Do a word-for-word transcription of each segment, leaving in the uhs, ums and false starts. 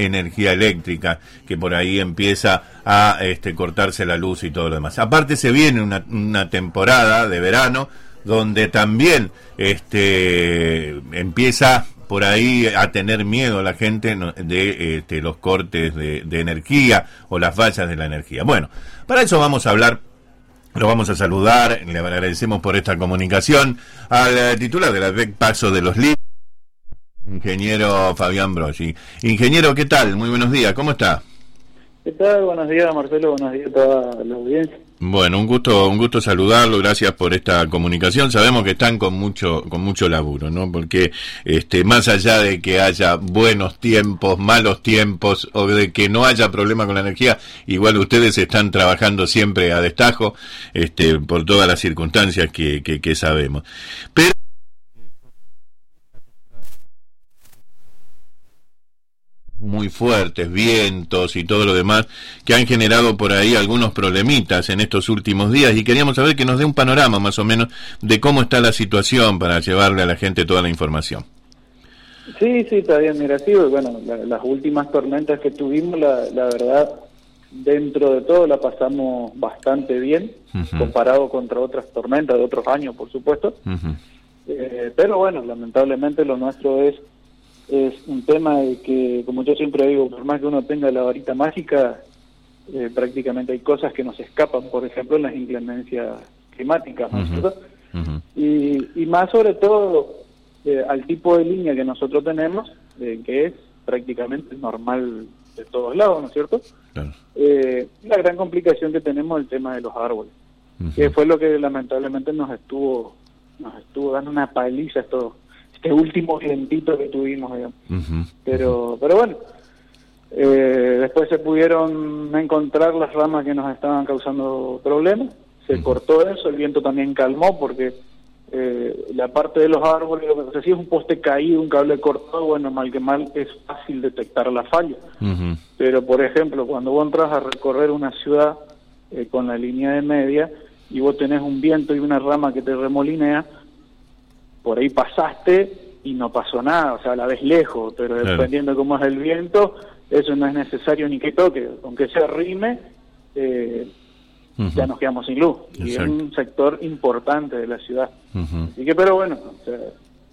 energía eléctrica, que por ahí empieza a este, cortarse la luz y todo lo demás. Aparte se viene una, una temporada de verano donde también este, empieza por ahí a tener miedo la gente de este, los cortes de, de energía o las fallas de la energía. Bueno, para eso vamos a hablar. Lo vamos a saludar, le agradecemos por esta comunicación al titular de la B E C Paso de los Líderes, ingeniero Fabián Broggi. Ingeniero, ¿qué tal? Muy buenos días, ¿cómo está? ¿Qué tal? Buenos días, Marcelo, buenos días a toda la audiencia. Bueno, un gusto, un gusto saludarlo, gracias por esta comunicación. Sabemos que están con mucho, con mucho laburo, ¿no? Porque este, más allá de que haya buenos tiempos, malos tiempos, o de que no haya problema con la energía, igual ustedes están trabajando siempre a destajo, este, por todas las circunstancias que, que, que sabemos. Pero muy fuertes, vientos y todo lo demás, que han generado por ahí algunos problemitas en estos últimos días, y queríamos saber que nos dé un panorama más o menos de cómo está la situación para llevarle a la gente toda la información. Sí, sí, está bien, mira, sí, bueno, la, las últimas tormentas que tuvimos, la, la verdad, dentro de todo la pasamos bastante bien, uh-huh. comparado contra otras tormentas de otros años, por supuesto, uh-huh. eh, pero bueno, lamentablemente lo nuestro es es un tema de que, como yo siempre digo, por más que uno tenga la varita mágica, eh, prácticamente hay cosas que nos escapan, por ejemplo, en las inclemencias climáticas, ¿no es cierto? Uh-huh. y, y más sobre todo eh, al tipo de línea que nosotros tenemos, eh, que es prácticamente normal de todos lados, ¿no es cierto? Claro. Eh, la gran complicación que tenemos es el tema de los árboles, uh-huh. que fue lo que lamentablemente nos estuvo, nos estuvo dando una paliza a estos este último vientito que tuvimos, digamos. Uh-huh. Pero, pero bueno, eh, después se pudieron encontrar las ramas que nos estaban causando problemas, se uh-huh. cortó eso, el viento también calmó, porque eh, la parte de los árboles, o sea, si es un poste caído, un cable cortado, bueno, mal que mal es fácil detectar la falla. Uh-huh. Pero, por ejemplo, cuando vos entras a recorrer una ciudad eh, con la línea de media, y vos tenés un viento y una rama que te remolinea, por ahí pasaste y no pasó nada, o sea, la ves lejos, pero claro. dependiendo de cómo es el viento, eso no es necesario ni que toque, aunque se arrime, eh, uh-huh. ya nos quedamos sin luz. Exacto. Y es un sector importante de la ciudad. Uh-huh. Así que, pero bueno, o sea,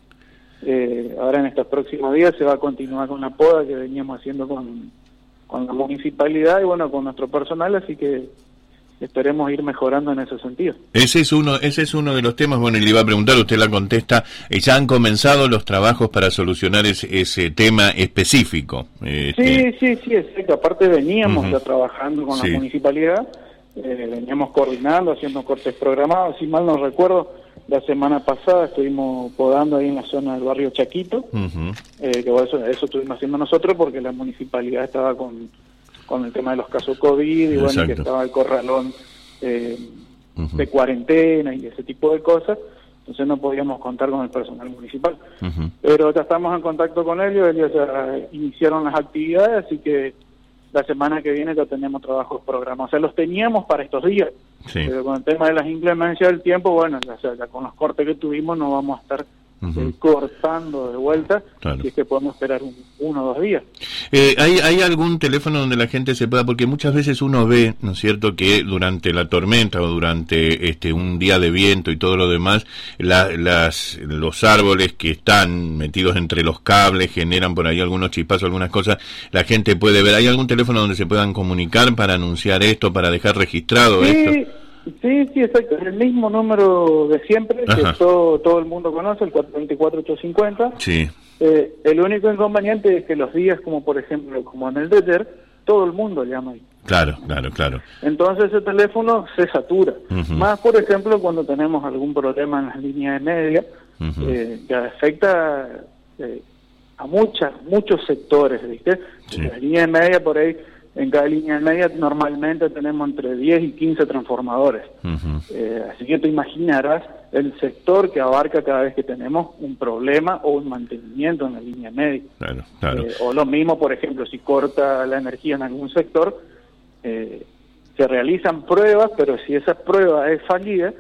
eh, ahora en estos próximos días se va a continuar con la poda que veníamos haciendo con, con la municipalidad y bueno, con nuestro personal, así que esperemos ir mejorando en ese sentido. Ese es uno, ese es uno de los temas. Bueno, y le iba a preguntar, usted la contesta, eh, ya han comenzado los trabajos para solucionar ese, ese tema específico. Este... Sí, sí, sí, exacto. Aparte veníamos uh-huh. ya trabajando con sí. la municipalidad, eh, veníamos coordinando, haciendo cortes programados, si mal no recuerdo, la semana pasada estuvimos podando ahí en la zona del barrio Chaquito, uh-huh. eh, que eso, eso estuvimos haciendo nosotros porque la municipalidad estaba con con el tema de los casos COVID, y bueno, Exacto. que estaba el corralón eh, uh-huh. de cuarentena y ese tipo de cosas, entonces no podíamos contar con el personal municipal. Uh-huh. Pero ya estamos en contacto con ellos, ellos ya iniciaron las actividades, así que la semana que viene ya tenemos trabajos programados. O sea, los teníamos para estos días, sí. pero con el tema de las inclemencias del tiempo, bueno, ya, ya, ya con los cortes que tuvimos no vamos a estar Uh-huh. eh, cortando de vuelta, claro. si es que podemos esperar un, uno o dos días. Eh, ¿hay, ¿Hay algún teléfono donde la gente se pueda? Porque muchas veces uno ve, ¿no es cierto?, que durante la tormenta o durante este un día de viento y todo lo demás, la, las los árboles que están metidos entre los cables generan por ahí algunos chispazos, algunas cosas, la gente puede ver. ¿Hay algún teléfono donde se puedan comunicar para anunciar esto, para dejar registrado sí. esto? Sí, sí, exacto. Es el mismo número de siempre, Ajá. que todo, todo el mundo conoce, el cuatro dos cuatro, ocho cinco cero. Sí. Eh, el único inconveniente es que los días, como por ejemplo, como en el Deter, todo el mundo llama ahí. Claro, claro, claro. Entonces ese teléfono se satura. Uh-huh. Más, por ejemplo, cuando tenemos algún problema en las líneas de media, uh-huh. eh, que afecta eh, a muchas, muchos sectores, ¿viste? Sí. Las líneas de media por ahí, en cada línea de media normalmente tenemos entre diez y quince transformadores. Uh-huh. Eh, así que te imaginarás el sector que abarca cada vez que tenemos un problema o un mantenimiento en la línea media. Claro, claro. Eh, o lo mismo, por ejemplo, si corta la energía en algún sector, eh, se realizan pruebas, pero si esa prueba es fallida,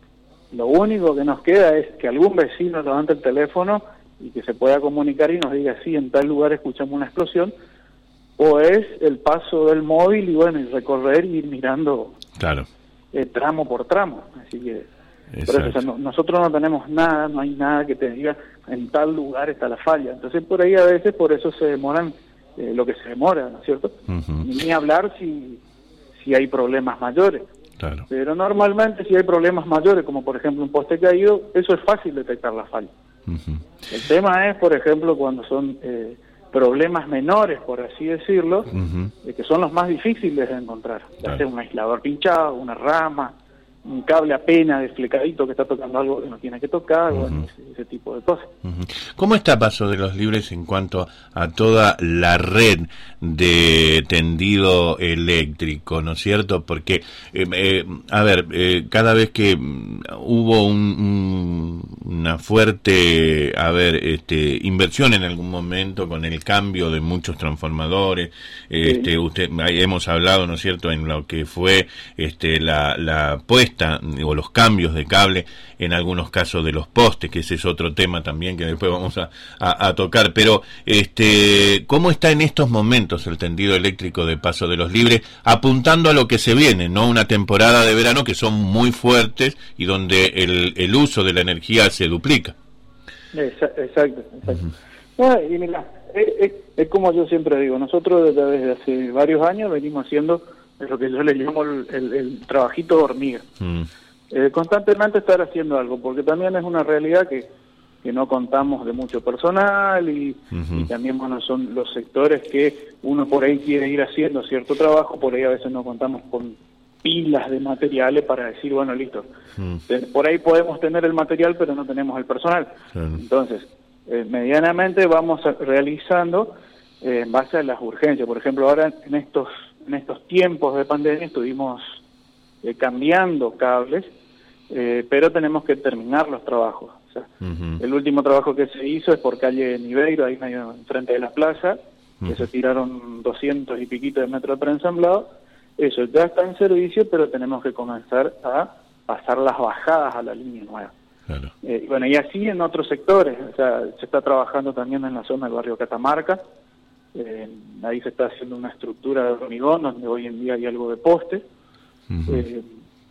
lo único que nos queda es que algún vecino levante el teléfono y que se pueda comunicar y nos diga, sí, en tal lugar escuchamos una explosión, o es el paso del móvil y bueno, y recorrer y ir mirando claro. eh, tramo por tramo. Así que por eso, o sea, no, nosotros no tenemos nada, no hay nada que te diga en tal lugar está la falla. Entonces por ahí a veces por eso se demoran eh, lo que se demora, ¿no es cierto? Uh-huh. Ni hablar si, si hay problemas mayores. Claro. Pero normalmente si hay problemas mayores, como por ejemplo un poste caído, eso es fácil detectar la falla. Uh-huh. El tema es, por ejemplo, cuando son eh, problemas menores, por así decirlo, uh-huh. eh, que son los más difíciles de encontrar. Ya sea un aislador pinchado, una rama, un cable apenas desflecadito que está tocando algo que no tiene que tocar, uh-huh. bueno, ese, ese tipo de cosas. Uh-huh. ¿Cómo está Paso de los Libres en cuanto a toda la red de tendido eléctrico, ¿no es cierto? Porque, eh, eh, a ver, eh, cada vez que hubo un, un, una fuerte, a ver, este, inversión en algún momento con el cambio de muchos transformadores, este, sí. usted, hemos hablado, ¿no es cierto?, en lo que fue este, la, la puesta o los cambios de cable en algunos casos de los postes, que ese es otro tema también que después vamos a, a, a tocar, pero este, ¿cómo está en estos momentos el tendido eléctrico de Paso de los Libres, apuntando a lo que se viene, no una temporada de verano que son muy fuertes y donde el, el uso de la energía se duplica? Exacto, exacto. Uh-huh. Ah, y mira, es, es, es como yo siempre digo, nosotros desde, desde hace varios años venimos haciendo es lo que yo le llamo el, el, el trabajito de hormiga. Mm. Eh, constantemente estar haciendo algo, porque también es una realidad que, que no contamos de mucho personal y, uh-huh. y también, bueno, son los sectores que uno por ahí quiere ir haciendo cierto trabajo, por ahí a veces no contamos con pilas de materiales para decir, bueno, listo, mm. por ahí podemos tener el material, pero no tenemos el personal. Claro. Entonces, eh, medianamente vamos a, realizando eh, en base a las urgencias. Por ejemplo, ahora en estos en estos tiempos de pandemia estuvimos eh, cambiando cables, eh, pero tenemos que terminar los trabajos. O sea, uh-huh. el último trabajo que se hizo es por calle Niveiro, ahí medio enfrente de la plaza, uh-huh. que se tiraron doscientos y piquito de metros de preensamblado. Eso ya está en servicio, pero tenemos que comenzar a pasar las bajadas a la línea nueva. Claro. Eh, y bueno, y así en otros sectores, o sea, se está trabajando también en la zona del barrio Catamarca. Eh, ahí se está haciendo una estructura de hormigón donde hoy en día hay algo de poste. Uh-huh. Eh,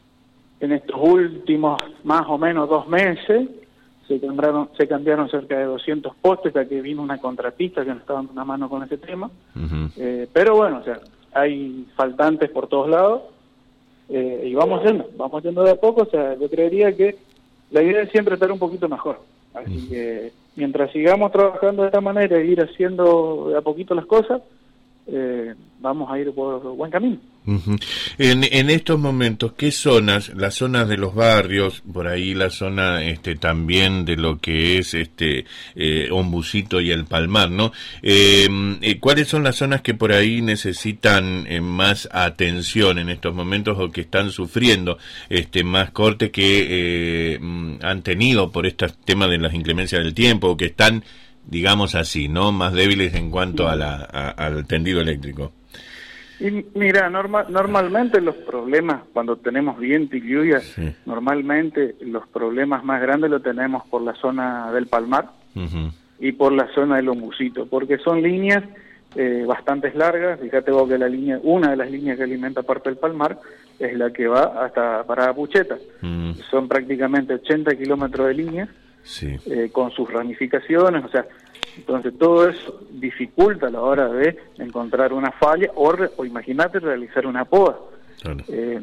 en estos últimos más o menos dos meses se cambiaron, se cambiaron cerca de doscientos postes, ya que vino una contratista que nos estaba dando una mano con ese tema. Uh-huh. Eh, pero bueno, o sea, hay faltantes por todos lados eh, y vamos yendo, vamos yendo de a poco. O sea, yo creería que la idea es siempre estar un poquito mejor. Así uh-huh. que mientras sigamos trabajando de esta manera e ir haciendo de a poquito las cosas, eh, vamos a ir por buen camino. Uh-huh. En, en estos momentos, ¿qué zonas, las zonas de los barrios, por ahí la zona este también de lo que es este eh, Ombucito y el Palmar, ¿no? Eh, eh, ¿Cuáles son las zonas que por ahí necesitan eh, más atención en estos momentos o que están sufriendo este más corte que eh, han tenido por este tema de las inclemencias del tiempo o que están, digamos así, no más débiles en cuanto a la a, al tendido eléctrico? Y mira, norma, normalmente los problemas, cuando tenemos viento y lluvia, sí. normalmente los problemas más grandes los tenemos por la zona del Palmar uh-huh. y por la zona del Ombucito, porque son líneas eh, bastante largas. Fíjate vos que la línea, una de las líneas que alimenta parte del Palmar es la que va hasta Parada Pucheta. Uh-huh. Son prácticamente ochenta kilómetros de línea, sí. eh, con sus ramificaciones, o sea, entonces todo eso dificulta a la hora de encontrar una falla o, re, o imagínate realizar una poda. Claro. Eh,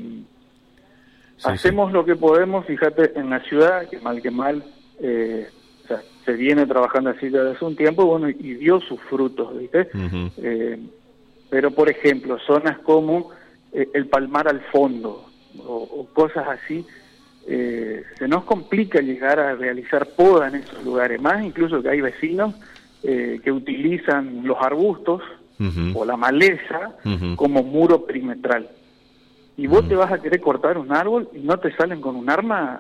sí, hacemos sí. lo que podemos, fíjate, en la ciudad, que mal que mal, eh, o sea, se viene trabajando así desde hace un tiempo, bueno, y dio sus frutos, ¿viste? Uh-huh. Eh, pero, por ejemplo, zonas como eh, el Palmar al fondo o, o cosas así, eh, se nos complica llegar a realizar poda en esos lugares, más incluso que hay vecinos Eh, que utilizan los arbustos uh-huh. o la maleza uh-huh. como muro perimetral. Y vos uh-huh. te vas a querer cortar un árbol y no te salen con un arma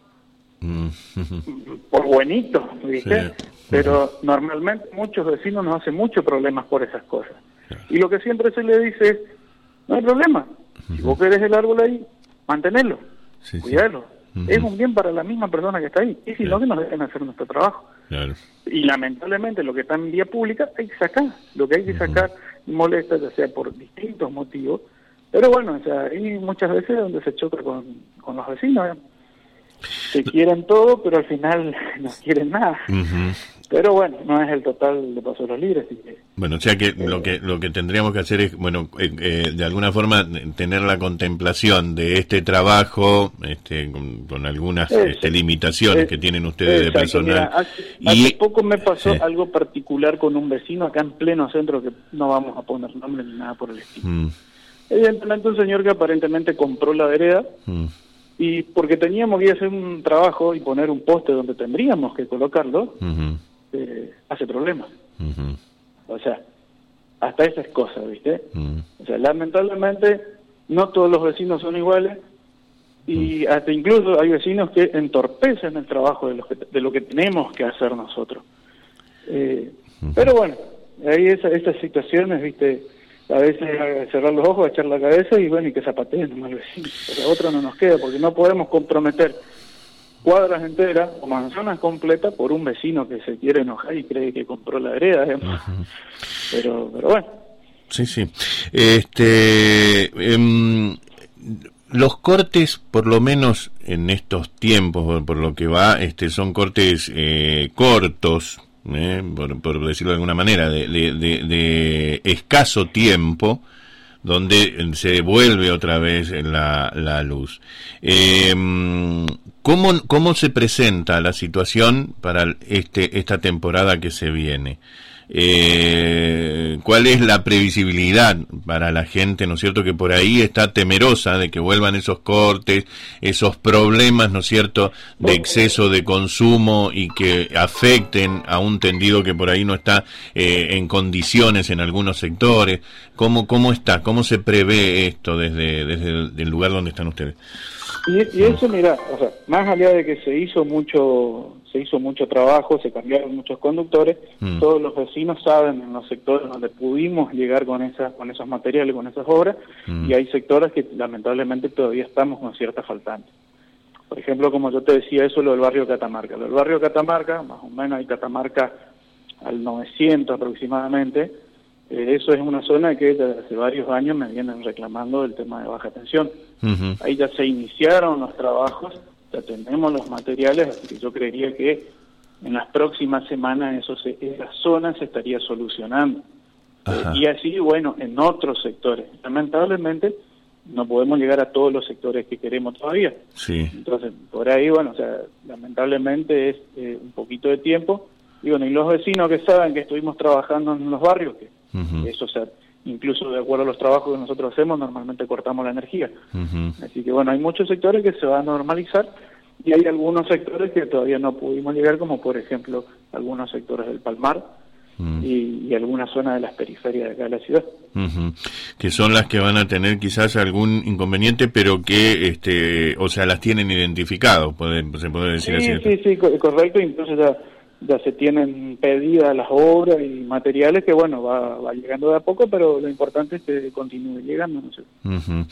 uh-huh. por buenito, ¿viste? Sí. Uh-huh. Pero normalmente muchos vecinos nos hacen muchos problemas por esas cosas. Uh-huh. Y lo que siempre se le dice es, no hay problema, uh-huh. si vos querés el árbol ahí, mantenerlo, sí, cuidalo. Sí. Uh-huh. Es un bien para la misma persona que está ahí. Y si sí. no, que nos dejen hacer nuestro trabajo. Claro. Y lamentablemente lo que está en vía pública hay que sacar, lo que hay que sacar molesta, ya sea por distintos motivos, pero bueno, o sea, hay muchas veces donde se choca con, con los vecinos, ¿eh? Se quieren todo, pero al final no quieren nada. Uh-huh. Pero bueno, no es el total de Paso de los Libres. Así que, bueno, o sea que eh, lo que lo que tendríamos que hacer es, bueno, eh, eh, de alguna forma tener la contemplación de este trabajo, este, con, con algunas es, este, limitaciones es, que tienen ustedes es, de personal. Mira, hace, y, hace poco me pasó sí. algo particular con un vecino acá en pleno centro, que no vamos a poner nombre ni nada por el estilo. Mm. Evidentemente un señor que aparentemente compró la vereda, mm. y porque teníamos que ir a hacer un trabajo y poner un poste donde tendríamos que colocarlo, uh-huh. eh, hace problemas. Uh-huh. O sea, hasta esas cosas, ¿viste? Uh-huh. O sea, lamentablemente no todos los vecinos son iguales y uh-huh. hasta incluso hay vecinos que entorpecen el trabajo de lo que, de lo que tenemos que hacer nosotros. Eh, uh-huh. Pero bueno, hay esa, esas situaciones, ¿viste? A veces cerrar los ojos, echar la cabeza y bueno, y que zapateen nomás el vecino. Pero otra no nos queda, porque no podemos comprometer cuadras enteras o manzanas completas por un vecino que se quiere enojar y cree que compró la vereda. Uh-huh. Pero, pero bueno. Sí, sí. Este, eh, los cortes, por lo menos en estos tiempos, por, por lo que va, este, son cortes eh, cortos. Eh, por, por decirlo de alguna manera, de, de, de, de escaso tiempo, donde se vuelve otra vez la, la luz. Eh, ¿cómo, ¿Cómo se presenta la situación para este esta temporada que se viene? Eh, ¿Cuál es la previsibilidad para la gente, ¿no es cierto?, que por ahí está temerosa de que vuelvan esos cortes, esos problemas, ¿no es cierto?, de exceso de consumo y que afecten a un tendido que por ahí no está eh, en condiciones en algunos sectores? ¿Cómo, cómo está? ¿Cómo se prevé esto desde, desde el, el lugar donde están ustedes? Y, y eso, mira, o sea, más allá de que se hizo mucho se hizo mucho trabajo, se cambiaron muchos conductores, mm. todos los vecinos saben en los sectores donde pudimos llegar con esas con esos materiales, con esas obras, mm. y hay sectores que lamentablemente todavía estamos con cierta faltante. Por ejemplo, como yo te decía, eso lo del barrio Catamarca. Lo del barrio Catamarca, más o menos hay Catamarca al novecientos aproximadamente. Eh, eso es una zona que desde hace varios años me vienen reclamando el tema de baja tensión. Uh-huh. Ahí ya se iniciaron los trabajos, ya tenemos los materiales, así que yo creería que en las próximas semanas eso se, esa zona se estaría solucionando. Eh, y así, bueno, en otros sectores. Lamentablemente no podemos llegar a todos los sectores que queremos todavía. Sí. Entonces, por ahí, bueno, o sea, lamentablemente es eh, un poquito de tiempo. Y bueno, y los vecinos que saben que estuvimos trabajando en los barrios, que uh-huh. eso, o sea, incluso de acuerdo a los trabajos que nosotros hacemos, normalmente cortamos la energía. Uh-huh. Así que bueno, hay muchos sectores que se van a normalizar y hay algunos sectores que todavía no pudimos llegar, como por ejemplo algunos sectores del Palmar uh-huh. y, y alguna zona de las periferias de acá de la ciudad. Uh-huh. Que son las que van a tener quizás algún inconveniente, pero que, este, o sea, las tienen identificado, puede, se puede decir sí, así. Sí, sí, sí, correcto, incluso ya... ya se tienen pedidas las obras y materiales que, bueno, va, va llegando de a poco, pero lo importante es que continúe llegando, no sé. Uh-huh.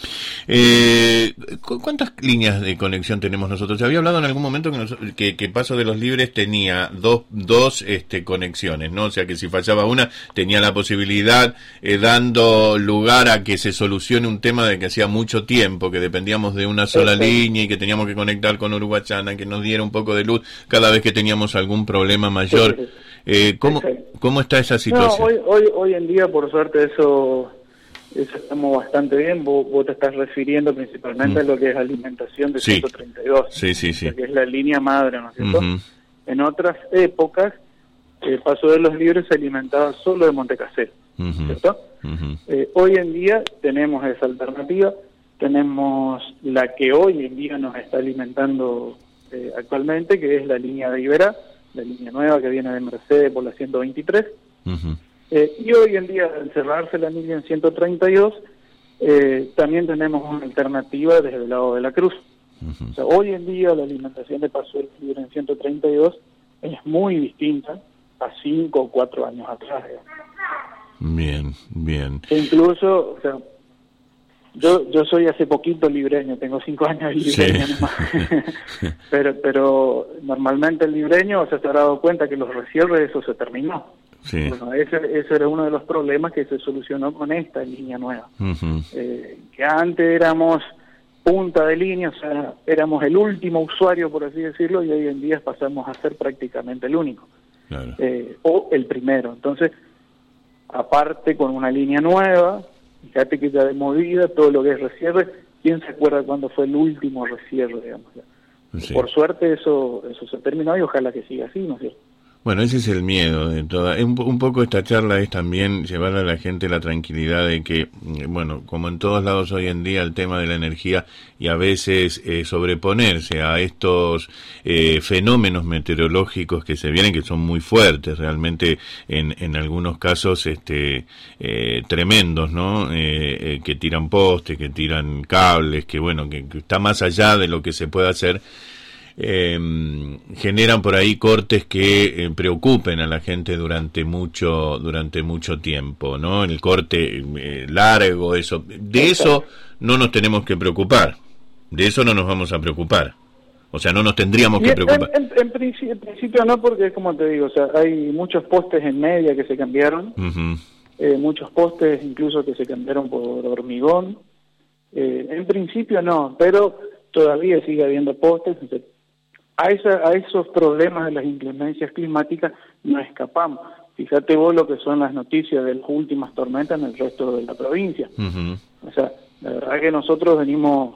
Eh, ¿Cuántas líneas de conexión tenemos nosotros? Se había hablado en algún momento que, nos, que, que Paso de los Libres tenía dos, dos este, conexiones, ¿no? O sea, que si fallaba una, tenía la posibilidad, eh, dando lugar a que se solucione un tema de que hacía mucho tiempo, que dependíamos de una sola sí, línea y que teníamos que conectar con Uruguachana, que nos diera un poco de luz cada vez que teníamos algún problema mayor. Sí, sí. Eh, ¿cómo, ¿Cómo está esa situación? No, hoy, hoy, hoy en día, por suerte, eso, eso estamos bastante bien. Vos, vos te estás refiriendo principalmente mm. a lo que es alimentación de sí. ciento treinta y dos, sí, sí, sí. que es la línea madre, ¿no es cierto? Uh-huh. En otras épocas, el Paso de los Libres se alimentaba solo de Montecasero, uh-huh. ¿cierto? Uh-huh. Eh, hoy en día tenemos esa alternativa, tenemos la que hoy en día nos está alimentando eh, actualmente, que es la línea de Iberá, la línea nueva que viene de Mercedes por la ciento veintitrés, uh-huh. eh, y hoy en día, al cerrarse la línea en ciento treinta y dos, eh, también tenemos una alternativa desde el lado de la Cruz. Uh-huh. O sea, hoy en día la alimentación de Paso de los Libres en ciento treinta y dos es muy distinta a cinco o cuatro años atrás. Bien, bien. E incluso, o sea, Yo yo soy hace poquito libreño, tengo cinco años de libreño sí. nomás. pero pero normalmente el libreño se ha dado cuenta que los resierres, eso se terminó. Sí. Bueno, ese, ese era uno de los problemas que se solucionó con esta línea nueva. Uh-huh. Eh, que antes éramos punta de línea, o sea, éramos el último usuario, por así decirlo, y hoy en día pasamos a ser prácticamente el único. Claro. Eh, o el primero. Entonces, aparte con una línea nueva, fíjate que ya de movida, todo lo que es resierre, ¿quién se acuerda cuándo fue el último resierre, digamos? Sí. Por suerte eso eso se terminó y ojalá que siga así, ¿no es cierto? Bueno, ese es el miedo de toda. Un, un poco esta charla es también llevar a la gente la tranquilidad de que, bueno, como en todos lados hoy en día, el tema de la energía y a veces eh, sobreponerse a estos eh, fenómenos meteorológicos que se vienen, que son muy fuertes, realmente en, en algunos casos este eh, tremendos, ¿no? Eh, eh, que tiran postes, que tiran cables, que bueno, que, que está más allá de lo que se puede hacer. Eh, generan por ahí cortes que eh, preocupen a la gente durante mucho durante mucho tiempo, ¿no? El corte eh, largo, eso de eso no nos tenemos que preocupar, de eso no nos vamos a preocupar, o sea, no nos tendríamos que preocupar. En, en, en, principio, en principio no, porque como te digo, o sea, hay muchos postes en media que se cambiaron, uh-huh. eh, muchos postes incluso que se cambiaron por hormigón, eh, en principio no, pero todavía sigue habiendo postes. A, esa, a esos problemas de las inclemencias climáticas no escapamos. Fíjate vos lo que son las noticias de las últimas tormentas en el resto de la provincia. Uh-huh. O sea, la verdad que nosotros venimos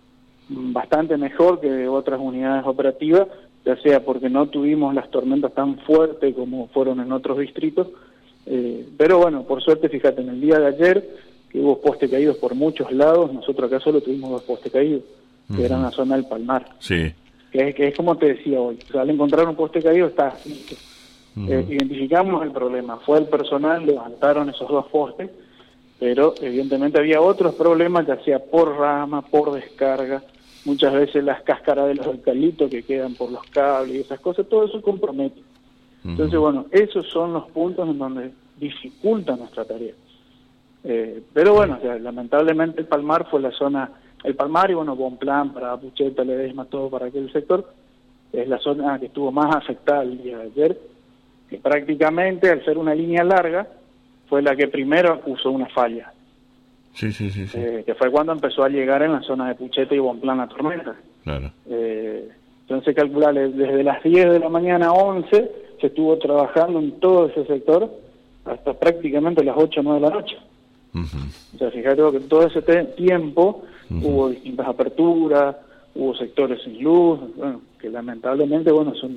bastante mejor que otras unidades operativas, ya sea porque no tuvimos las tormentas tan fuertes como fueron en otros distritos, eh, pero bueno, por suerte, fíjate, en el día de ayer, que hubo postes caídos por muchos lados, nosotros acá solo tuvimos dos postes caídos, uh-huh. que eran en la zona del Palmar. Sí. Que es, que es como te decía hoy, o sea, al encontrar un poste caído está listo. Uh-huh. Eh, identificamos el problema, fue el personal, levantaron esos dos postes, pero evidentemente había otros problemas, ya sea por rama, por descarga, muchas veces las cáscaras de los eucaliptos que quedan por los cables y esas cosas, todo eso compromete. Uh-huh. Entonces, bueno, esos son los puntos en donde dificulta nuestra tarea. Eh, pero bueno, o sea, lamentablemente el Palmar fue la zona... El Palmar y, bueno, Bonplan, para Pucheta, Ledesma, todo para aquel sector, es la zona que estuvo más afectada el día de ayer, que prácticamente, al ser una línea larga, fue la que primero acusó una falla. Sí, sí, sí. sí. Eh, que fue cuando empezó a llegar en la zona de Pucheta y Bonplan la tormenta. Claro. Eh, entonces, calcular, desde las diez de la mañana a once, se estuvo trabajando en todo ese sector hasta prácticamente las ocho o nueve de la noche. Uh-huh. O sea, fíjate que en todo ese te- tiempo uh-huh. hubo distintas aperturas, hubo sectores sin luz, bueno, que lamentablemente, bueno, son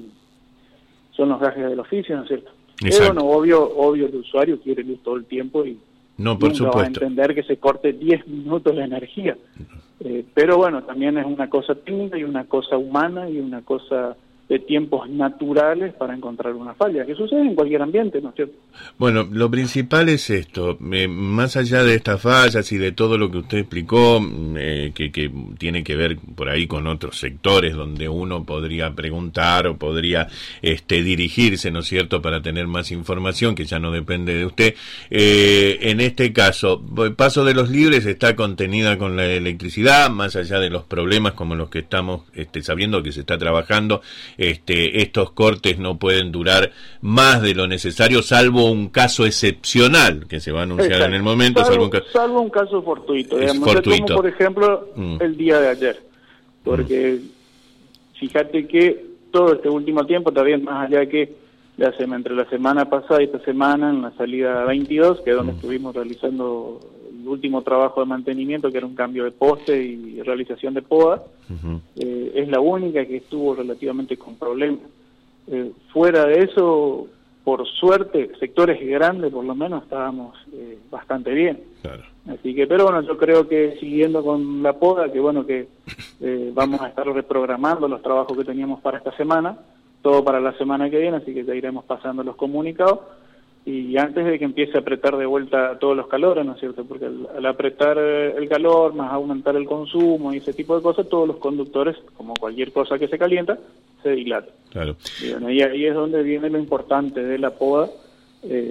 son los gajes del oficio, ¿no es cierto? Pero, bueno, obvio, obvio el usuario quiere luz todo el tiempo y no, por nunca supuesto. va a entender que se corte diez minutos la energía. Uh-huh. Eh, pero bueno, también es una cosa técnica y una cosa humana y una cosa de tiempos naturales para encontrar una falla, que sucede en cualquier ambiente, ¿no es cierto? Bueno, lo principal es esto, eh, más allá de estas fallas y de todo lo que usted explicó, eh, que, que tiene que ver por ahí con otros sectores donde uno podría preguntar o podría este, dirigirse, ¿no es cierto?, para tener más información, que ya no depende de usted. Eh, en este caso, Paso de los Libres está contenida con la electricidad, más allá de los problemas como los que estamos este, sabiendo que se está trabajando. Este, estos cortes no pueden durar más de lo necesario, salvo un caso excepcional que se va a anunciar Exacto. en el momento. Salvo, salvo, un, ca- salvo un caso fortuito, digamos, fortuito. como por ejemplo mm. el día de ayer. Porque mm. fíjate que todo este último tiempo, todavía más allá de que la sema, entre la semana pasada y esta semana, en la salida veintidós, que es donde mm. estuvimos realizando el último trabajo de mantenimiento, que era un cambio de poste y realización de poda, uh-huh. eh, es la única que estuvo relativamente con problemas. Eh, fuera de eso, por suerte, sectores grandes por lo menos estábamos eh, bastante bien. Claro. Así que, pero bueno, yo creo que siguiendo con la poda, que bueno, que eh, vamos a estar reprogramando los trabajos que teníamos para esta semana, todo para la semana que viene, así que ya iremos pasando los comunicados. Y antes de que empiece a apretar de vuelta todos los calores, ¿no es cierto? Porque al, al apretar el calor, más aumentar el consumo y ese tipo de cosas, todos los conductores, como cualquier cosa que se calienta, se dilatan. Claro. Y bueno, y ahí es donde viene lo importante de la poda, eh,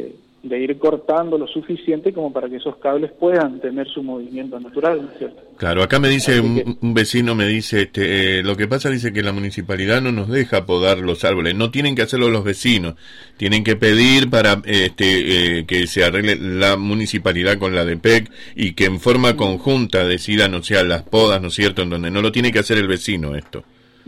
de ir cortando lo suficiente como para que esos cables puedan tener su movimiento natural, ¿no es cierto? Claro, acá me dice un, que, un vecino, me dice, este, eh, lo que pasa dice que la municipalidad no nos deja podar los árboles, no tienen que hacerlo los vecinos, tienen que pedir para este, eh, que se arregle la municipalidad con la D P E C y que en forma conjunta decidan, o sea, las podas, ¿no es cierto?, en donde no lo tiene que hacer el vecino esto.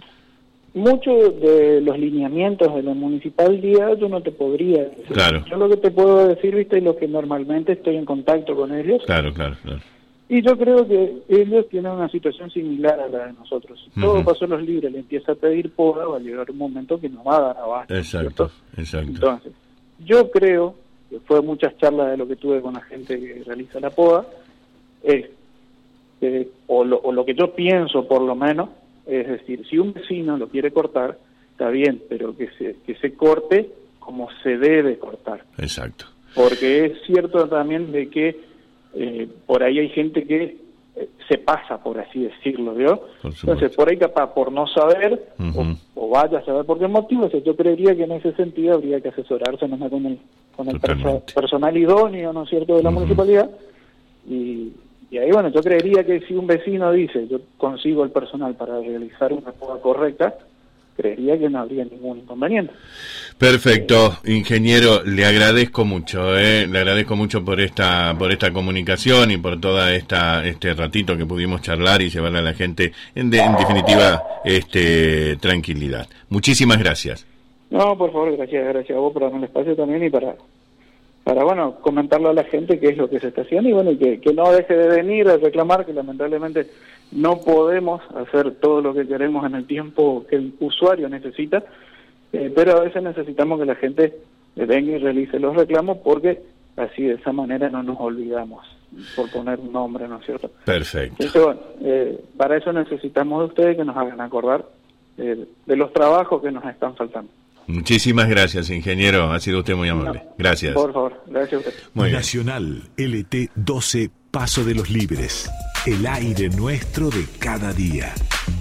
Muchos de los lineamientos de la municipalidad yo no te podría decir. Claro. Yo lo que te puedo decir, viste, es lo que normalmente estoy en contacto con ellos. Claro, claro, claro. Y yo creo que ellos tienen una situación similar a la de nosotros. Si todo uh-huh. Paso de los Libres le empieza a pedir poda, va a llegar un momento que no va a dar abasto. Exacto, ¿cierto? exacto. Entonces, yo creo, que fue muchas charlas de lo que tuve con la gente que realiza la poda, es, eh, o, lo, o lo que yo pienso por lo menos, es decir, si un vecino lo quiere cortar, está bien, pero que se, que se corte como se debe cortar. Exacto. Porque es cierto también de que eh, por ahí hay gente que eh, se pasa, por así decirlo, ¿vio? Por Entonces, por ahí capaz por no saber, uh-huh. o, o vaya a saber por qué motivo, o sea, yo creería que en ese sentido habría que asesorarse nomás con el, con el perso- personal idóneo, ¿no es cierto?, de la uh-huh. municipalidad, y... Y ahí, bueno, yo creería que si un vecino dice, yo consigo el personal para realizar una poda correcta, creería que no habría ningún inconveniente. Perfecto, ingeniero, le agradezco mucho, eh, le agradezco mucho por esta por esta comunicación y por toda esta este ratito que pudimos charlar y llevarle a la gente, en, de, en definitiva, este tranquilidad. Muchísimas gracias. No, por favor, gracias, gracias a vos por darme el espacio también y para... para, bueno, comentarle a la gente qué es lo que se está haciendo y, bueno, que, que no deje de venir a reclamar, que lamentablemente no podemos hacer todo lo que queremos en el tiempo que el usuario necesita, eh, pero a veces necesitamos que la gente venga y realice los reclamos porque así de esa manera no nos olvidamos, por poner un nombre, ¿no es cierto? Perfecto. Entonces, bueno, eh, para eso necesitamos de ustedes que nos hagan acordar eh, de los trabajos que nos están faltando. Muchísimas gracias, ingeniero. Ha sido usted muy amable. No, gracias. Por favor, gracias a usted. Muy Nacional L T doce Paso de los Libres. El aire nuestro de cada día.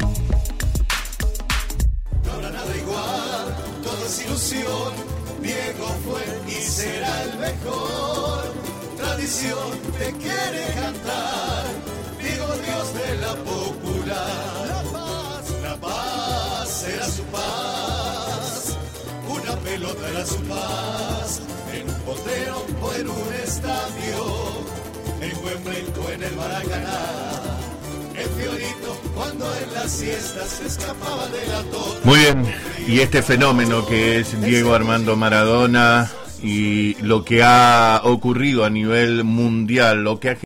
No habrá nada igual, todo es ilusión. Viejo fue y será el mejor. Tradición te quiere cantar. Digo Dios de la popular. La paz, la paz será su paz. Una pelota era su paz, en un potrero o en un estadio, en Wembley o en el Maracaná. El Fiorito cuando en las siestas se escapaba de la tota. Muy bien, y este fenómeno que es Diego Armando Maradona y lo que ha ocurrido a nivel mundial, lo que ha